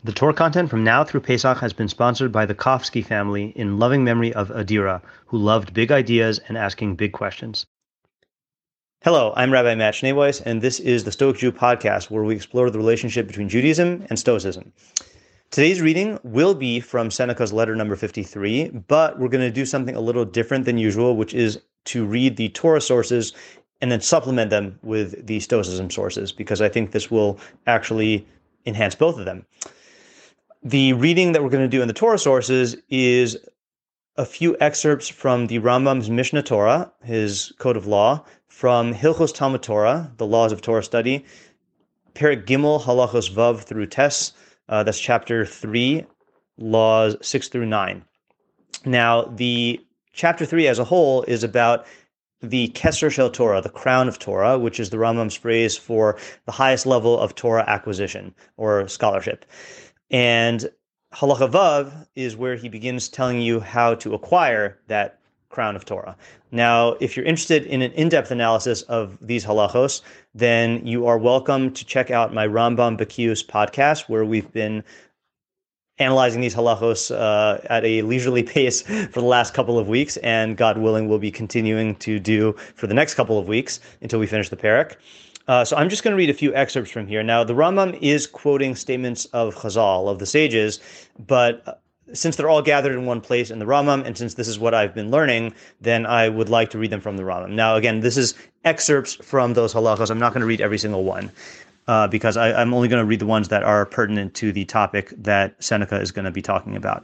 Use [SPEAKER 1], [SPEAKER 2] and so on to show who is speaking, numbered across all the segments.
[SPEAKER 1] The Torah content from now through Pesach has been sponsored by the Kofsky family in loving memory of Adira, who loved big ideas and asking big questions. Hello, I'm Rabbi Matt Schneeweiss, and this is the Stoic Jew podcast, where we explore the relationship between Judaism and Stoicism. Today's reading will be from Seneca's letter number 53, but we're going to do something a little different than usual, which is to read the Torah sources and then supplement them with the Stoicism sources, because I think this will actually enhance both of them. The reading that we're going to do in the Torah sources is a few excerpts from the Rambam's Mishnah Torah, his code of law, from Hilchos Talmud Torah, the laws of Torah study, Perek Gimel Halachos Vav through Tes, that's chapter 3, laws 6 through 9. Now, the chapter 3 as a whole is about the Keser Shel Torah, the crown of Torah, which is the Rambam's phrase for the highest level of Torah acquisition or scholarship. And Halacha Vav is where he begins telling you how to acquire that crown of Torah. Now, if you're interested in an in-depth analysis of these halachos, then you are welcome to check out my Rambam Bekius podcast, where we've been analyzing these halachos at a leisurely pace for the last couple of weeks, and God willing, we'll be continuing to do for the next couple of weeks until we finish the parak. So I'm just going to read a few excerpts from here. Now, the Rambam is quoting statements of Chazal, of the sages, but since they're all gathered in one place in the Rambam, and since this is what I've been learning, then I would like to read them from the Rambam. Now, again, this is excerpts from those halachos. I'm not going to read every single one, because I'm only going to read the ones that are pertinent to the topic that Seneca is going to be talking about.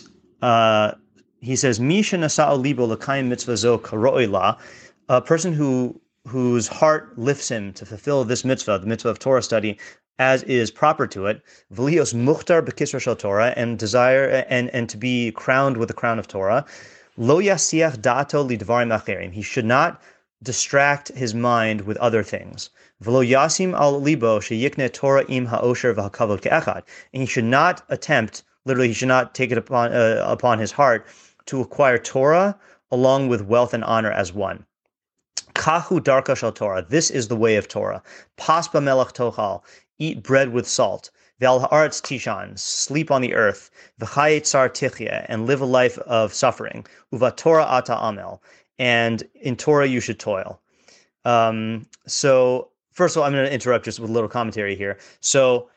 [SPEAKER 1] He says, Mi shenasa'o libo l'kayim mitzvah zo karo'oi la, a person whose heart lifts him to fulfill this mitzvah, the mitzvah of Torah study, as is proper to it, v'lios muchtar b'kisra shel Torah, and desire and to be crowned with the crown of Torah, lo yasiach da'ato lidvarim acherim. He should not distract his mind with other things. V'lo yasim al libo sheyikne Torah im ha'osher v'hakavod ke'echad. And he should not attempt, literally, he should not take it upon his heart to acquire Torah along with wealth and honor as one. Kahu darka shel Torah. This is the way of Torah. Pasba melech tochal. Eat bread with salt. Ve'al ha'aretz tishan. Sleep on the earth. V'chayet tsar tichya. And live a life of suffering. Uva Torah ata amel. And in Torah you should toil. So first of all, I'm going to interrupt just with a little commentary here. So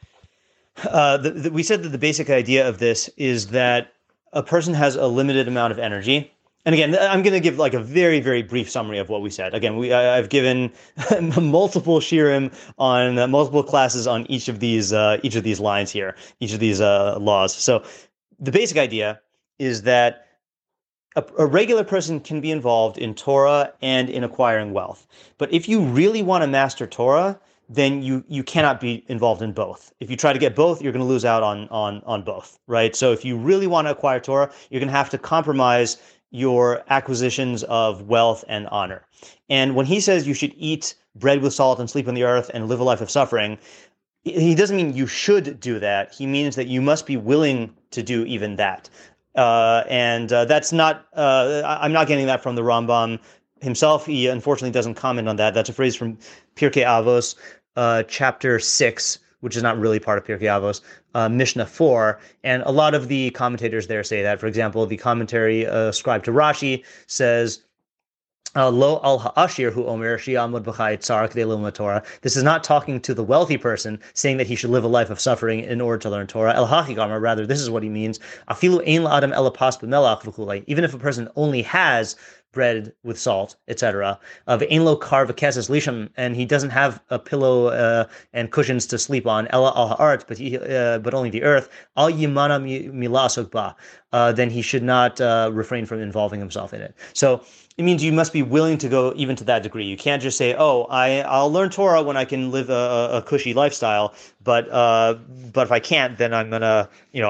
[SPEAKER 1] we said that the basic idea of this is that a person has a limited amount of energy. And again, I'm going to give like a very, very brief summary of what we said. Again, I've given multiple shirim on multiple classes on each of these lines here, each of these laws. So the basic idea is that a regular person can be involved in Torah and in acquiring wealth. But if you really want to master Torah, then you cannot be involved in both. If you try to get both, you're going to lose out on both, right? So if you really want to acquire Torah, you're going to have to compromise your acquisitions of wealth and honor. And when he says you should eat bread with salt and sleep on the earth and live a life of suffering, he doesn't mean you should do that. He means that you must be willing to do even that. And that's not, I'm not getting that from the Rambam himself. He unfortunately doesn't comment on that. That's a phrase from Pirkei Avos, chapter 6, which is not really part of Pirkei Avos, Mishnah 4. And a lot of the commentators there say that. For example, the commentary ascribed to Rashi says, Lo al ha'ashir hu omer shi'amud b'chai tzar k'dei lilmod Torah. This is not talking to the wealthy person saying that he should live a life of suffering in order to learn Torah. El hachigamar, rather, this is what he means. Afilu ein la'adam ela pas b'melach v'chulei. Even if a person only has bread with salt, etc. Ve'ein lo kar v'keses lisham, and he doesn't have a pillow and cushions to sleep on. Ela al ha'aretz, but only the earth. Al yimana milasok ba. Then he should not refrain from involving himself in it. So it means you must be willing to go even to that degree. You can't just say, "Oh, I'll learn Torah when I can live a cushy lifestyle," but if I can't, then I'm gonna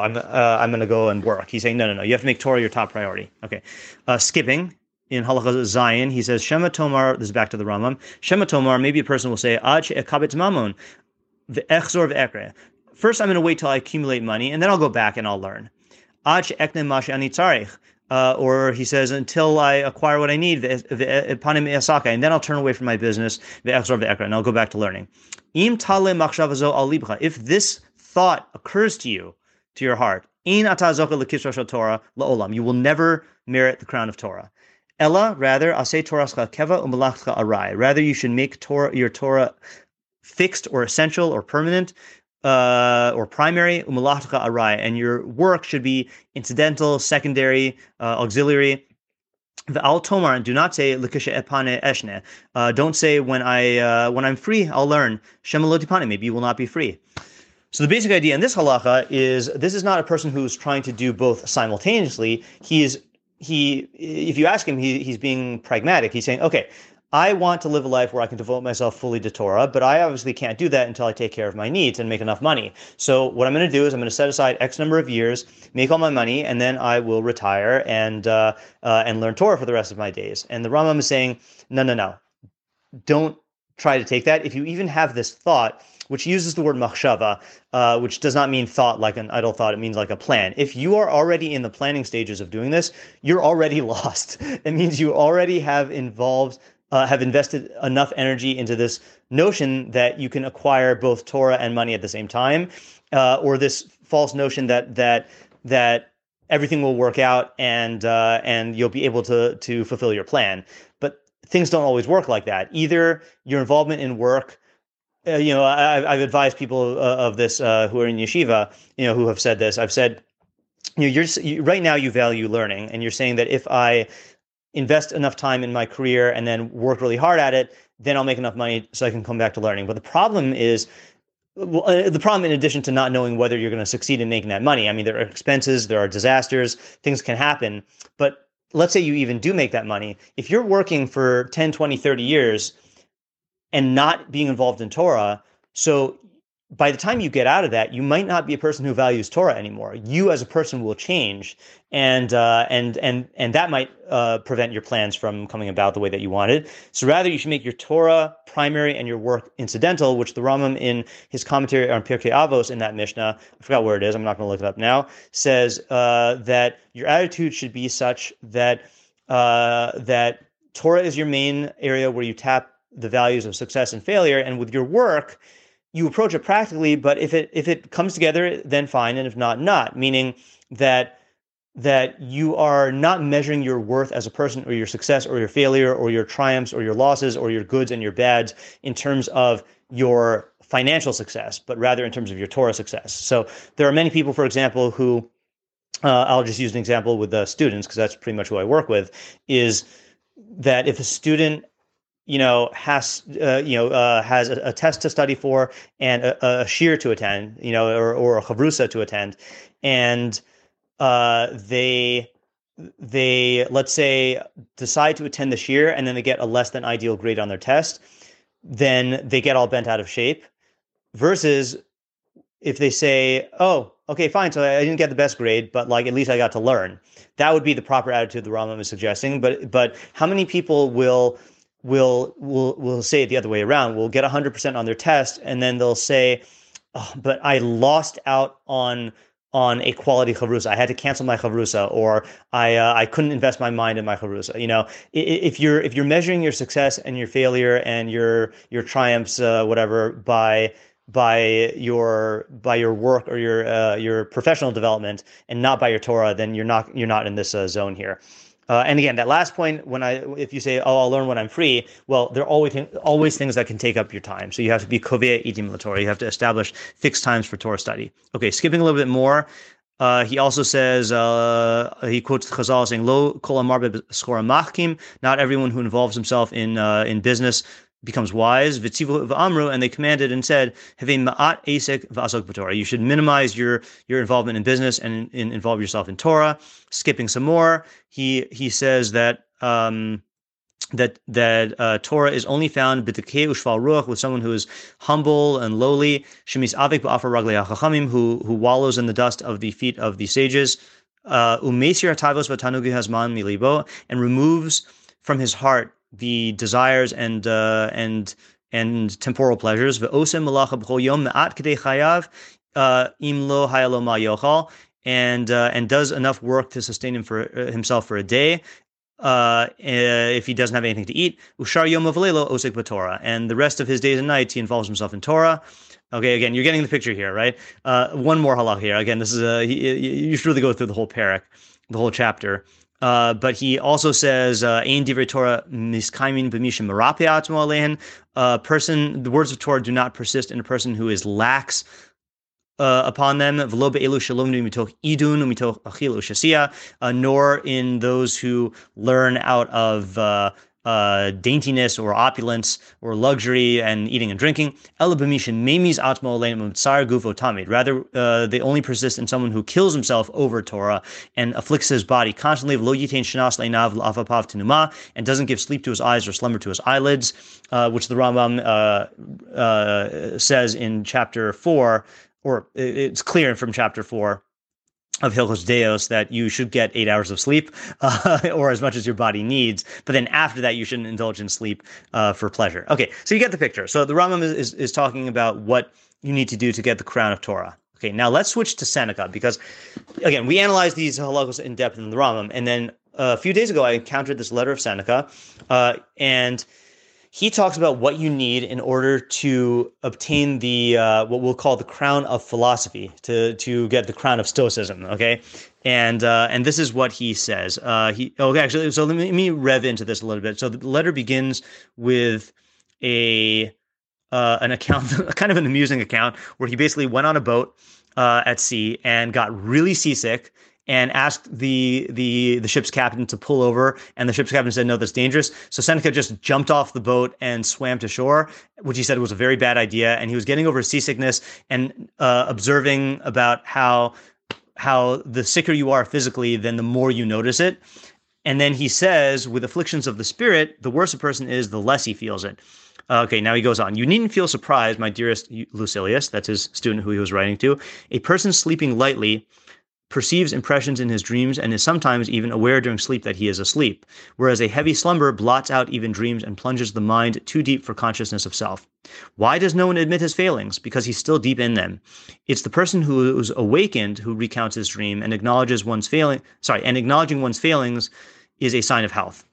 [SPEAKER 1] go and work. He's saying, no. You have to make Torah your top priority. Okay, skipping. In Halacha Zayin, he says, Shema Tomar, this is back to the Rambam, Shema Tomar, maybe a person will say, Ad she'ekabetz mamon, ve'echzor ve'ekre. First, I'm going to wait till I accumulate money, and then I'll go back and I'll learn. Ad she'ekne ma she'ani tzarich. Or he says, until I acquire what I need, and then I'll turn away from my business, and I'll go back to learning. If this thought occurs to you, to your heart. Ein ata zocha l'kisra shel Torah la'olam. You will never merit the crown of Torah. Ella, rather, aseh torascha keva u'malachcha arai. Rather, you should make your Torah fixed or essential or permanent or primary, u'malachcha arai, and your work should be incidental, secondary, auxiliary. V'al tomar, and do not say l'kisha epane eshne. Don't say when I'm free, I'll learn. Shema lo tipane, maybe you will not be free. So the basic idea in this halacha is this is not a person who's trying to do both simultaneously. If you ask him, he's being pragmatic. He's saying, okay, I want to live a life where I can devote myself fully to Torah, but I obviously can't do that until I take care of my needs and make enough money. So what I'm going to do is I'm going to set aside X number of years, make all my money, and then I will retire and learn Torah for the rest of my days. And the Rambam is saying, no. Don't try to take that. If you even have this thought, which uses the word machshava, which does not mean thought like an idle thought, it means like a plan. If you are already in the planning stages of doing this, you're already lost. It means you already have invested enough energy into this notion that you can acquire both Torah and money at the same time, or this false notion that everything will work out and you'll be able to fulfill your plan. But things don't always work like that. Either your involvement in work, I've advised people of this who are in yeshiva, who have said this. I've said, right now you value learning, and you're saying that if I invest enough time in my career and then work really hard at it, then I'll make enough money so I can come back to learning. But the problem is, in addition to not knowing whether you're going to succeed in making that money, I mean, there are expenses, there are disasters, things can happen. But let's say you even do make that money. If you're working for 10, 20, 30 years and not being involved in Torah, so by the time you get out of that, you might not be a person who values Torah anymore. You as a person will change, and that might prevent your plans from coming about the way that you wanted. So rather, you should make your Torah primary and your work incidental, which the Rambam in his commentary on Pirkei Avos in that Mishnah, I forgot where it is, I'm not going to look it up now, says that your attitude should be such that Torah is your main area where you tap the values of success and failure, and with your work, you approach it practically, but if it comes together, then fine, and if not, not. Meaning that you are not measuring your worth as a person, or your success, or your failure, or your triumphs, or your losses, or your goods and your bads in terms of your financial success, but rather in terms of your Torah success. So there are many people, for example, who I'll just use an example with the students, because that's pretty much who I work with, is that if a student has a test to study for and a shir to attend, or a chavrusa to attend, and they let's say decide to attend the shir and then they get a less than ideal grade on their test, then they get all bent out of shape. Versus if they say, oh, okay, fine, so I didn't get the best grade, but at least I got to learn. That would be the proper attitude the Rambam is suggesting. But how many people will say it the other way around? Will get 100% on their test, and then they'll say, oh, but I lost out on a quality chavrusa. I had to cancel my chavrusa, or I couldn't invest my mind in my chavrusa. If you're measuring your success and your failure and your triumphs, whatever, by your work or your professional development and not by your Torah, then you're not in this zone here. And again, that last point, if you say, oh, I'll learn when I'm free, well, there are always things that can take up your time. So you have to be kovei idim l'Torah. You have to establish fixed times for Torah study. Okay, skipping a little bit more, he also says, he quotes Chazal saying, lo kol amar b'schora machkim, not everyone who involves himself in business becomes wise. V'tzivu v'amru, and they commanded and said, "Havei ma'at esek v'asok b'Torah." You should minimize your involvement in business and involve yourself in Torah. Skipping some more, he says that Torah is only found b'tekei u'shval ruach, with someone who is humble and lowly. Shemis avik ba'afar raglei hachachamim, who wallows in the dust of the feet of the sages. U'meisir hatavos v'tanugi hazman milibo, and removes from his heart the desires and temporal pleasures. Ve'osem malacha b'chol yom me'at kedei chayav im lo hayalo ma yochal, and does enough work to sustain himself for a day. If he doesn't have anything to eat, ushar yom v'leilo osek b'Torah, and the rest of his days and nights he involves himself in Torah. Okay, again, you're getting the picture here, right? One more halach here. Again, this is you should really go through the whole parak, the whole chapter. But he also says, "Ein divrei Torah miskaimin b'mishim merape atzmo alehen." The words of Torah do not persist in a person who is lax upon them, nor in those who learn out of daintiness or opulence or luxury and eating and drinking. Rather, they only persist in someone who kills himself over Torah and afflicts his body constantly, and doesn't give sleep to his eyes or slumber to his eyelids, which the Rambam says in chapter 4, or it's clear from chapter 4 of Hilchos Deos that you should get 8 hours of sleep, or as much as your body needs. But then after that, you shouldn't indulge in sleep for pleasure. Okay, so you get the picture. So the Rambam is talking about what you need to do to get the crown of Torah. Okay, now let's switch to Seneca, because, again, we analyzed these halachos in depth in the Rambam, and then a few days ago, I encountered this letter of Seneca, and he talks about what you need in order to obtain the what we'll call the crown of philosophy, to get the crown of Stoicism. Okay, and this is what he says. So let me rev into this a little bit. So the letter begins with an account, kind of an amusing account, where he basically went on a boat at sea and got really seasick, and asked the ship's captain to pull over, and the ship's captain said, no, that's dangerous. So Seneca just jumped off the boat and swam to shore, which he said was a very bad idea, and he was getting over seasickness and observing about how the sicker you are physically, then the more you notice it. And then he says, with afflictions of the spirit, the worse a person is, the less he feels it. Okay, now he goes on. You needn't feel surprised, my dearest Lucilius, that's his student who he was writing to. A person sleeping lightly perceives impressions in his dreams and is sometimes even aware during sleep that he is asleep, whereas a heavy slumber blots out even dreams and plunges the mind too deep for consciousness of self. Why does no one admit his failings? Because he's still deep in them. It's the person who is awakened who recounts his dream and acknowledging one's failings is a sign of health.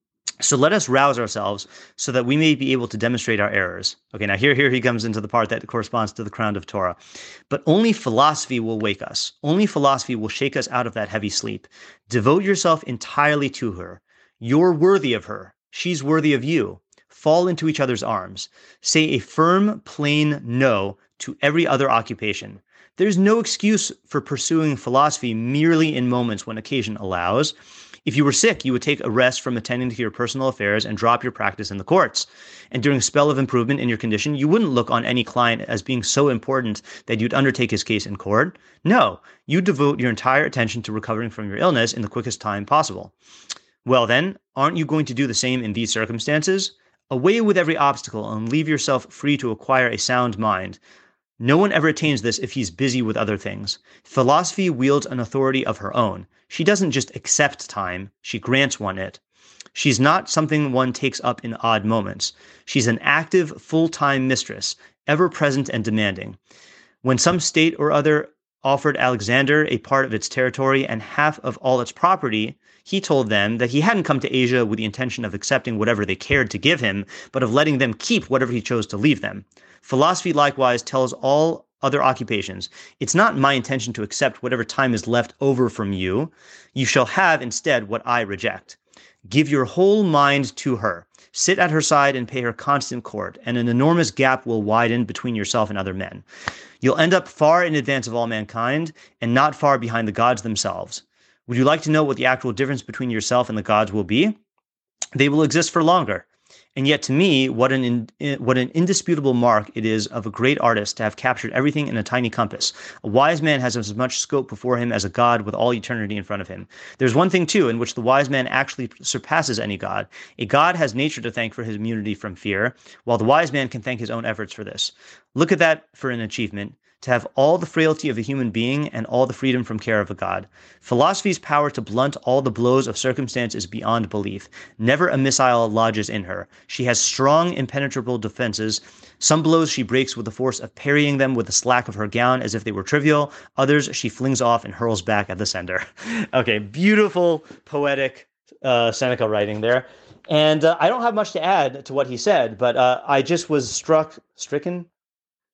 [SPEAKER 1] So let us rouse ourselves so that we may be able to demonstrate our errors. Okay, now here he comes into the part that corresponds to the crown of Torah. But only philosophy will wake us. Only philosophy will shake us out of that heavy sleep. Devote yourself entirely to her. You're worthy of her. She's worthy of you. Fall into each other's arms. Say a firm, plain no to every other occupation. There's no excuse for pursuing philosophy merely in moments when occasion allows. If you were sick, you would take a rest from attending to your personal affairs and drop your practice in the courts. And during a spell of improvement in your condition, you wouldn't look on any client as being so important that you'd undertake his case in court. No, you devote your entire attention to recovering from your illness in the quickest time possible. Well then, aren't you going to do the same in these circumstances? Away with every obstacle and leave yourself free to acquire a sound mind. No one ever attains this if he's busy with other things. Philosophy wields an authority of her own. She doesn't just accept time, she grants one it. She's not something one takes up in odd moments. She's an active, full-time mistress, ever present and demanding. When some state or other offered Alexander a part of its territory and half of all its property, he told them that he hadn't come to Asia with the intention of accepting whatever they cared to give him, but of letting them keep whatever he chose to leave them. Philosophy likewise tells all other occupations, it's not my intention to accept whatever time is left over from you. You shall have instead what I reject. Give your whole mind to her. Sit at her side and pay her constant court, and an enormous gap will widen between yourself and other men. You'll end up far in advance of all mankind, and not far behind the gods themselves. Would you like to know what the actual difference between yourself and the gods will be? They will exist for longer. And yet to me, what an indisputable mark it is of a great artist to have captured everything in a tiny compass. A wise man has as much scope before him as a god with all eternity in front of him. There's one thing, too, in which the wise man actually surpasses any god. A god has nature to thank for his immunity from fear, while the wise man can thank his own efforts for this. Look at that for an achievement. To have all the frailty of a human being and all the freedom from care of a god. Philosophy's power to blunt all the blows of circumstance is beyond belief. Never a missile lodges in her. She has strong, impenetrable defenses. Some blows she breaks with the force of parrying them with the slack of her gown as if they were trivial. Others she flings off and hurls back at the sender. Okay, beautiful, poetic Seneca writing there. And I don't have much to add to what he said, but I just was stricken.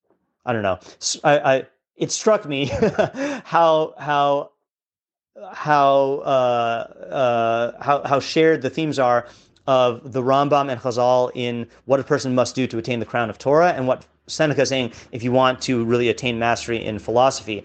[SPEAKER 1] I don't know. It struck me how shared the themes are of the Rambam and Chazal in what a person must do to attain the crown of Torah, and what Seneca is saying if you want to really attain mastery in philosophy.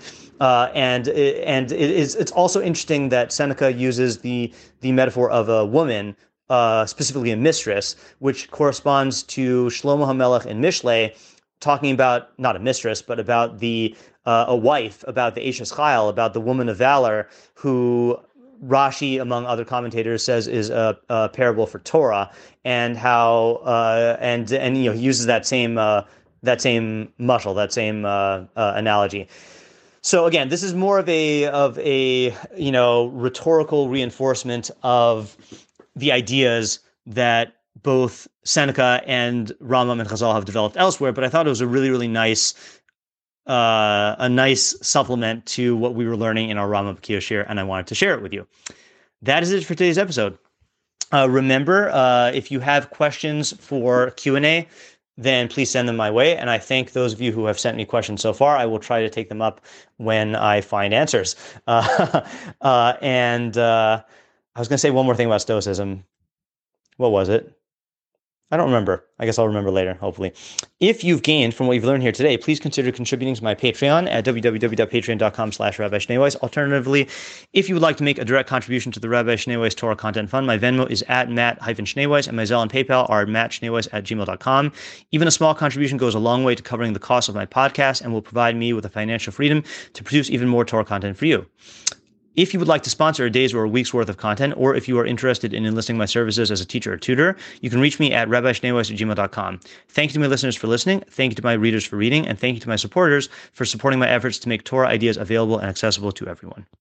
[SPEAKER 1] It's also interesting that Seneca uses the metaphor of a woman, specifically a mistress, which corresponds to Shlomo HaMelech in Mishlei, talking about not a mistress, but about a wife, about the Eshes Chayil, about the woman of valor, who Rashi, among other commentators, says is a parable for Torah, and how he uses that same mashal, that same analogy. So again, this is more of a rhetorical reinforcement of the ideas that both Seneca and Rambam and Chazal have developed elsewhere. But I thought it was a really, really nice supplement to what we were learning in our Rambam Kiyashir, and I wanted to share it with you. That is it for today's episode. Remember, if you have questions for Q&A, then please send them my way. And I thank those of you who have sent me questions so far. I will try to take them up when I find answers. I was going to say one more thing about Stoicism. What was it? I don't remember. I guess I'll remember later, hopefully. If you've gained from what you've learned here today, please consider contributing to my Patreon at www.patreon.com/Rabbi Schneeweiss. Alternatively, if you would like to make a direct contribution to the Rabbi Schneeweiss Torah Content Fund, my Venmo is at Matt-Schneeweiss, and my Zelle and PayPal are mattschneeweiss@gmail.com. Even a small contribution goes a long way to covering the cost of my podcast and will provide me with the financial freedom to produce even more Torah content for you. If you would like to sponsor a day's or a week's worth of content, or if you are interested in enlisting my services as a teacher or tutor, you can reach me at rabbischneeweiss@gmail.com. Thank you to my listeners for listening, thank you to my readers for reading, and thank you to my supporters for supporting my efforts to make Torah ideas available and accessible to everyone.